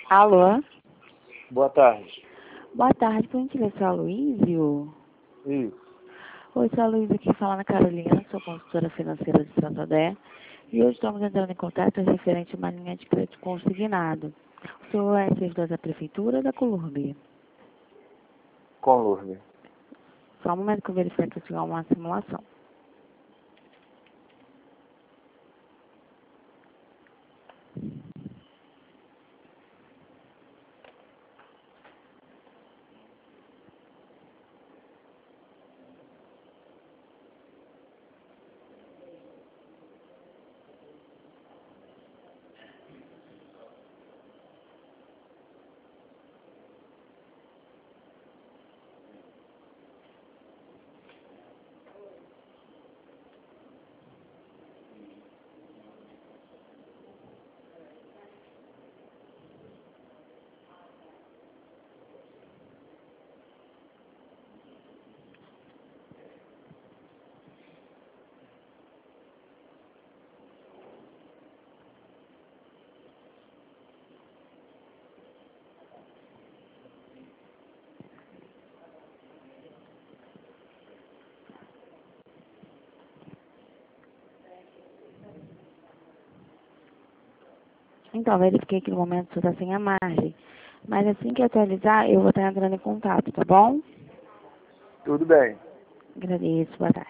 Alô? Boa tarde. Boa tarde, por gentileza, seu Aloysio? Isso. Oi, seu Aloysio, aqui falando Carolina, sou consultora financeira de Santander. E hoje estamos entrando em contato referente a uma linha de crédito consignado. O senhor é servidor da Prefeitura ou da Colurb? Com Lourdes. Só um momento que eu verifico que eu tiver uma simulação. Então, verifiquei que no momento você está sem a margem. Mas assim que atualizar, eu vou estar entrando em contato, tá bom? Tudo bem. Agradeço, boa tarde.